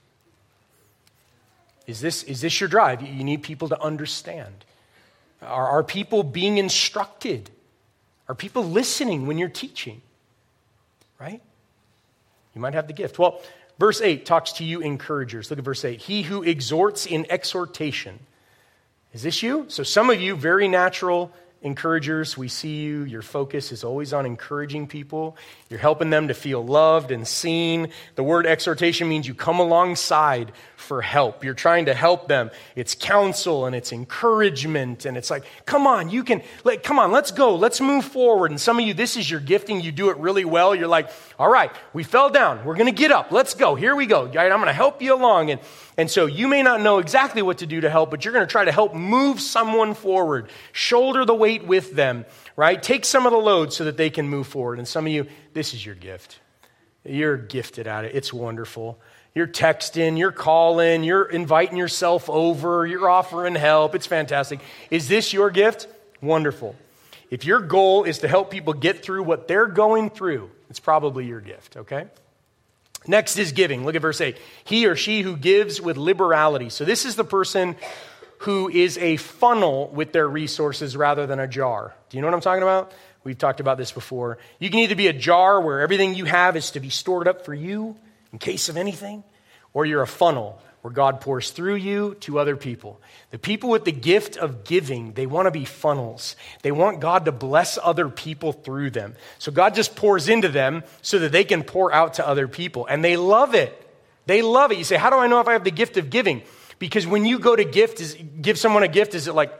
Is this, is this your drive? You need people to understand. Are, are people being instructed? Are people listening when you're teaching? Right? You might have the gift. Well, verse eight talks to you encouragers. Look at verse eight. He who exhorts in exhortation. Is this you? So some of you, very natural encouragers, we see you. Your focus is always on encouraging people. You're helping them to feel loved and seen. The word exhortation means you come alongside for help. You're trying to help them. It's counsel and it's encouragement. And it's like, come on, you can, like, come on, let's go. Let's move forward. And some of you, this is your gifting. You do it really well. You're like, all right, we fell down. We're going to get up. Let's go. Here we go. Right, I'm going to help you along. And, and so you may not know exactly what to do to help, but you're going to try to help move someone forward. Shoulder the weight with them, right? Take some of the load so that they can move forward. And some of you, this is your gift. You're gifted at it. It's wonderful. You're texting, you're calling, you're inviting yourself over, you're offering help. It's fantastic. Is this your gift? Wonderful. If your goal is to help people get through what they're going through, it's probably your gift, okay? Next is giving. Look at verse eight. He or she who gives with liberality. So this is the person who is a funnel with their resources rather than a jar. Do you know what I'm talking about? We've talked about this before. You can either be a jar where everything you have is to be stored up for you in case of anything, or you're a funnel where God pours through you to other people. The people with the gift of giving, they want to be funnels. They want God to bless other people through them. So God just pours into them so that they can pour out to other people. And they love it. They love it. You say, how do I know if I have the gift of giving? Because when you go to gift, is, give someone a gift, is it like,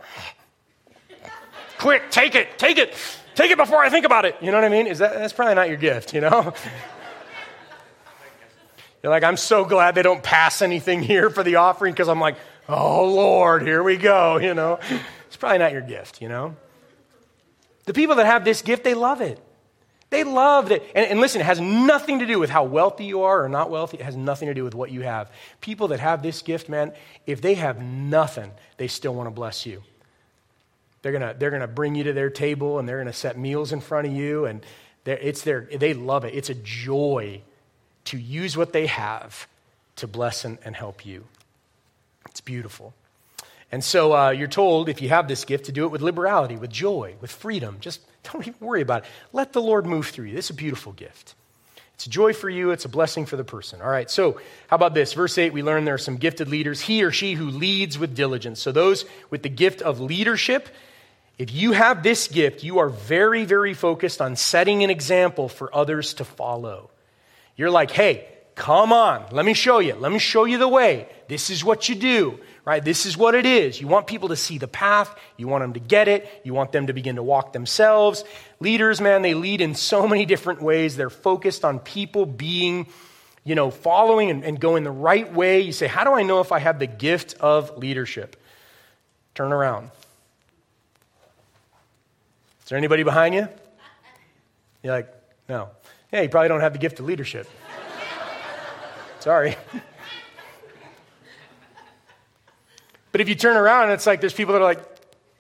quick, take it, take it, take it before I think about it. You know what I mean? Is that, that's probably not your gift, you know? You're like, I'm so glad they don't pass anything here for the offering because I'm like, oh, Lord, here we go, you know. It's probably not your gift, you know. The people that have this gift, they love it. They love it. And, and listen, it has nothing to do with how wealthy you are or not wealthy. It has nothing to do with what you have. People that have this gift, man, if they have nothing, they still want to bless you. They're gonna they're gonna bring you to their table and they're gonna set meals in front of you, and it's their they love it. It's a joy to use what they have to bless and, and help you. It's beautiful. And so uh, you're told, if you have this gift, to do it with liberality, with joy, with freedom. Just don't even worry about it. Let the Lord move through you. This is a beautiful gift. It's a joy for you. It's a blessing for the person. All right, so how about this? Verse eight, we learn there are some gifted leaders. He or she who leads with diligence. So those with the gift of leadership, if you have this gift, you are very, very focused on setting an example for others to follow. You're like, hey, come on, let me show you. Let me show you the way. This is what you do, right? This is what it is. You want people to see the path. You want them to get it. You want them to begin to walk themselves. Leaders, man, they lead in so many different ways. They're focused on people being, you know, following and, and going the right way. You say, how do I know if I have the gift of leadership? Turn around. Is there anybody behind you? You're like, no. Yeah, you probably don't have the gift of leadership. Sorry. But if you turn around, it's like there's people that are like,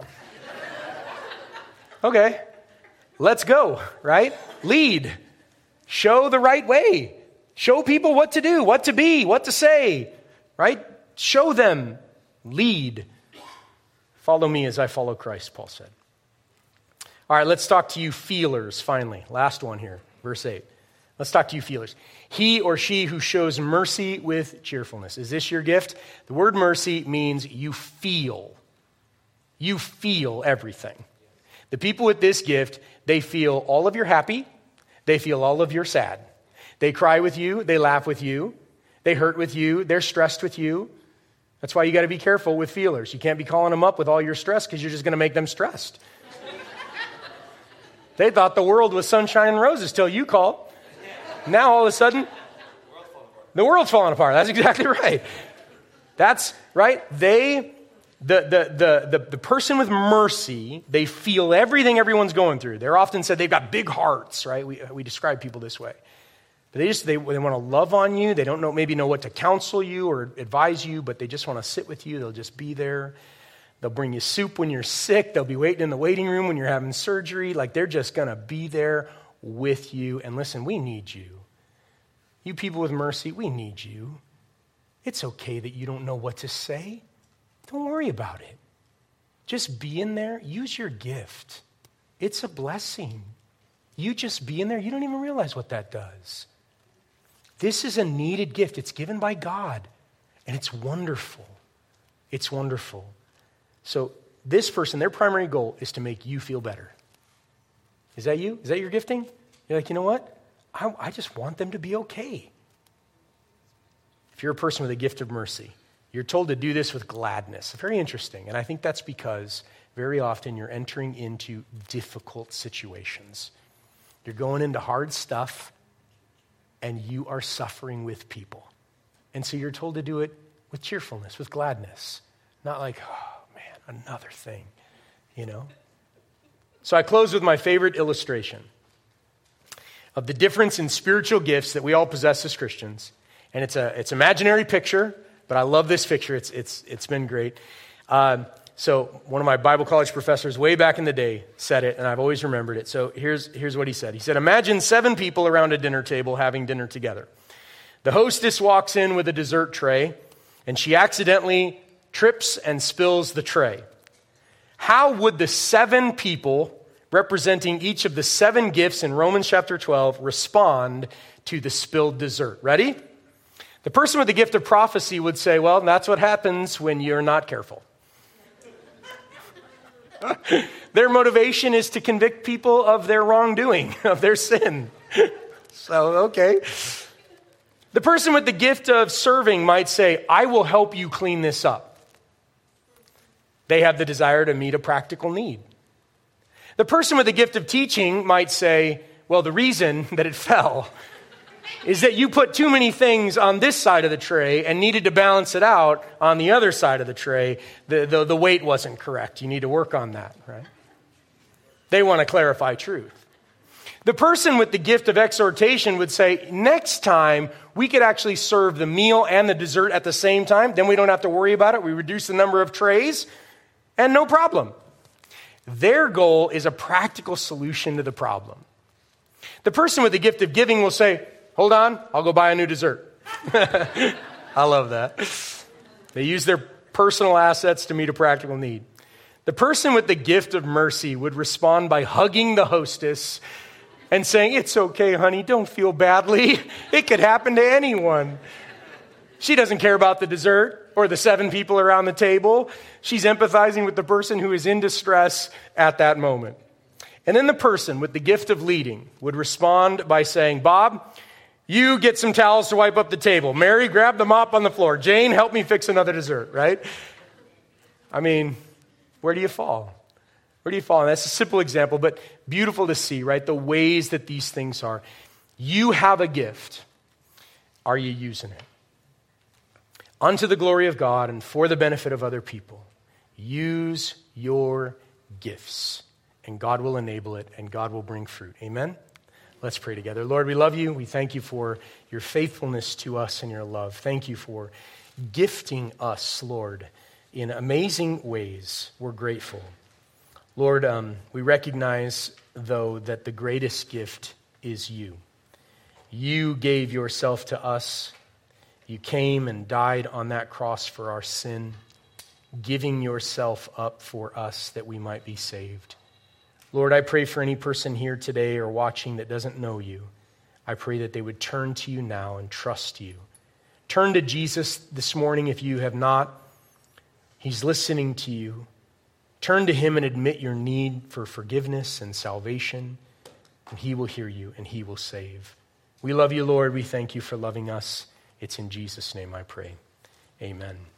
okay, let's go, right? Lead. Show the right way. Show people what to do, what to be, what to say, right? Show them. Lead. Follow me as I follow Christ, Paul said. All right, let's talk to you feelers, finally. Last one here. Verse eight. Let's talk to you feelers. He or she who shows mercy with cheerfulness. Is this your gift? The word mercy means you feel. You feel everything. The people with this gift, they feel all of your happy. They feel all of your sad. They cry with you. They laugh with you. They hurt with you. They're stressed with you. That's why you got to be careful with feelers. You can't be calling them up with all your stress because you're just going to make them stressed. They thought the world was sunshine and roses till you called. Now all of a sudden, The world's falling apart. That's exactly right. That's right. They, the, the, the, the, the person with mercy, they feel everything everyone's going through. They're often said they've got big hearts, right? We, we describe people this way. But they just, they, they want to love on you. They don't know, maybe know what to counsel you or advise you, but they just want to sit with you. They'll just be there. They'll bring you soup when you're sick. They'll be waiting in the waiting room when you're having surgery. Like they're just going to be there with you. And listen, we need you. You people with mercy, we need you. It's okay that you don't know what to say. Don't worry about it. Just be in there. Use your gift. It's a blessing. You just be in there. You don't even realize what that does. This is a needed gift. It's given by God, and it's wonderful. It's wonderful. So this person, their primary goal is to make you feel better. Is that you? Is that your gifting? You're like, you know what? I, I just want them to be okay. If you're a person with a gift of mercy, you're told to do this with gladness. Very interesting. And I think that's because very often you're entering into difficult situations. You're going into hard stuff, and you are suffering with people. And so you're told to do it with cheerfulness, with gladness. Not like, oh, man, another thing, you know? So I close with my favorite illustration of the difference in spiritual gifts that we all possess as Christians. And it's a it's imaginary picture, but I love this picture. It's it's it's been great. Um, so one of my Bible college professors way back in the day said it, and I've always remembered it. So here's here's what he said. He said, imagine seven people around a dinner table having dinner together. The hostess walks in with a dessert tray, and she accidentally trips and spills the tray. How would the seven people representing each of the seven gifts in Romans chapter twelve respond to the spilled dessert? Ready? The person with the gift of prophecy would say, well, that's what happens when you're not careful. Their motivation is to convict people of their wrongdoing, of their sin. So, okay. The person with the gift of serving might say, I will help you clean this up. They have the desire to meet a practical need. The person with the gift of teaching might say, well, the reason that it fell is that you put too many things on this side of the tray and needed to balance it out on the other side of the tray. The, the, the weight wasn't correct. You need to work on that, right? They want to clarify truth. The person with the gift of exhortation would say, next time we could actually serve the meal and the dessert at the same time. Then we don't have to worry about it. We reduce the number of trays and no problem. Their goal is a practical solution to the problem. The person with the gift of giving will say, hold on, I'll go buy a new dessert. I love that. They use their personal assets to meet a practical need. The person with the gift of mercy would respond by hugging the hostess and saying, it's okay, honey, don't feel badly. It could happen to anyone. She doesn't care about the dessert or the seven people around the table. She's empathizing with the person who is in distress at that moment. And then the person with the gift of leading would respond by saying, Bob, you get some towels to wipe up the table. Mary, grab the mop on the floor. Jane, help me fix another dessert, right? I mean, where do you fall? Where do you fall? And that's a simple example, but beautiful to see, right? The ways that these things are. You have a gift. Are you using it? Unto the glory of God and for the benefit of other people. Use your gifts, and God will enable it, and God will bring fruit. Amen? Let's pray together. Lord, we love you. We thank you for your faithfulness to us and your love. Thank you for gifting us, Lord, in amazing ways. We're grateful. Lord, um, we recognize, though, that the greatest gift is you. You gave yourself to us. You came and died on that cross for our sin, giving yourself up for us that we might be saved. Lord, I pray for any person here today or watching that doesn't know you. I pray that they would turn to you now and trust you. Turn to Jesus this morning if you have not. He's listening to you. Turn to him and admit your need for forgiveness and salvation, and he will hear you and he will save. We love you, Lord. We thank you for loving us. It's in Jesus' name I pray. Amen.